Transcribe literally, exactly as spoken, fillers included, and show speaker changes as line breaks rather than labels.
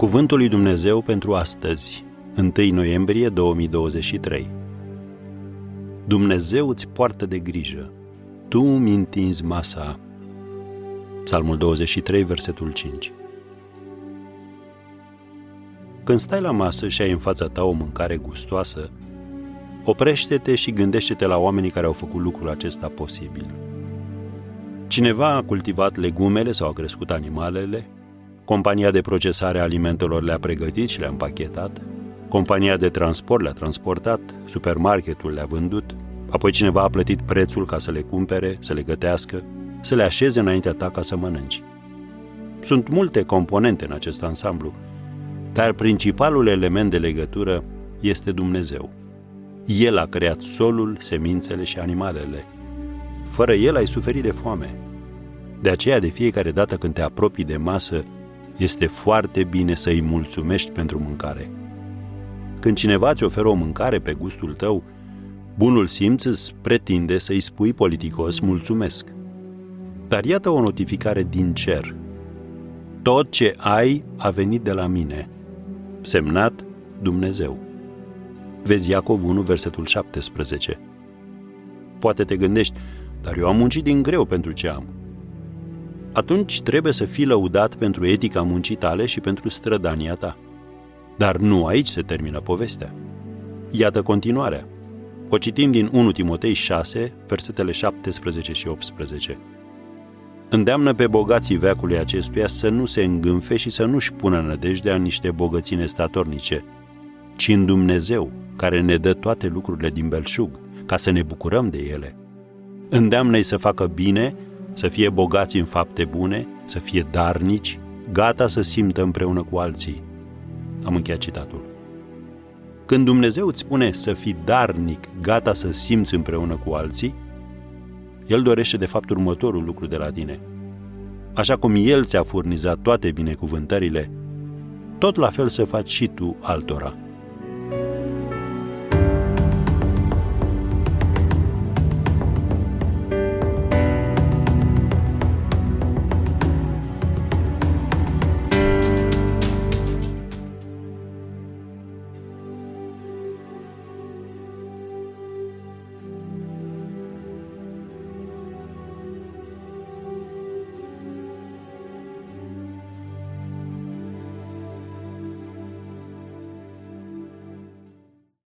Cuvântul lui Dumnezeu pentru astăzi, întâi noiembrie două mii douăzeci și trei. Dumnezeu îți poartă de grijă, tu îmi întinzi masa. Psalmul douăzeci și trei, versetul cinci. Când stai la masă și ai în fața ta o mâncare gustoasă, oprește-te și gândește-te la oamenii care au făcut lucrul acesta posibil. Cineva a cultivat legumele sau a crescut animalele, compania de procesare a alimentelor le-a pregătit și le-a împachetat, compania de transport le-a transportat, supermarketul le-a vândut, apoi cineva a plătit prețul ca să le cumpere, să le gătească, să le așeze înaintea ta ca să mănânci. Sunt multe componente în acest ansamblu, dar principalul element de legătură este Dumnezeu. El a creat solul, semințele și animalele. Fără El ai suferit de foame. De aceea, de fiecare dată când te apropii de masă, este foarte bine să îi mulțumești pentru mâncare. Când cineva îți oferă o mâncare pe gustul tău, bunul simț îți pretinde să îi spui politicos mulțumesc. Dar iată o notificare din cer. Tot ce ai a venit de la mine. Semnat Dumnezeu. Vezi Iacov unu, versetul șaptesprezece. Poate te gândești, dar eu am muncit din greu pentru ce am. Atunci trebuie să fii lăudat pentru etica muncii tale și pentru strădania ta. Dar nu aici se termină povestea. Iată continuarea. O citim din unu Timotei șase, versetele șaptesprezece și optsprezece. Îndeamnă pe bogații veacului acestuia să nu se îngânfe și să nu-și pună nădejdea în niște bogății nestatornice, ci în Dumnezeu, care ne dă toate lucrurile din belșug, ca să ne bucurăm de ele. Îndeamnă-i să facă bine, să fie bogați în fapte bune, să fie darnici, gata să simtă împreună cu alții. Am încheiat citatul. Când Dumnezeu îți spune să fii darnic, gata să simți împreună cu alții, El dorește de fapt următorul lucru de la tine. Așa cum El ți-a furnizat toate binecuvântările, tot la fel să faci și tu altora.